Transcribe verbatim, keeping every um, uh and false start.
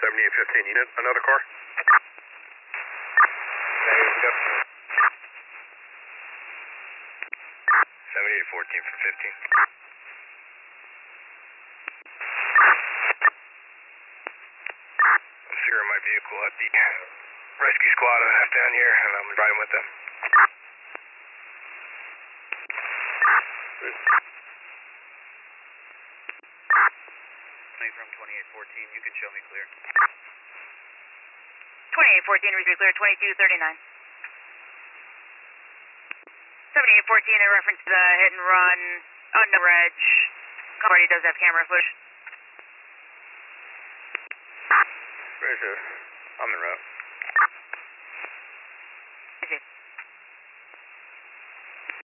seventy-eight fifteen unit, another car? seventy-eight fourteen for fifteen. I'm securing my vehicle at the rescue squad I have down here, and I'm riding with them. From twenty-eight fourteen, you can show me clear. twenty-eight fourteen, read clear, twenty-two thirty-nine. seventy-eight fourteen in reference to the hit and run on the reg. Party does have camera footage. Roger, I'm en route.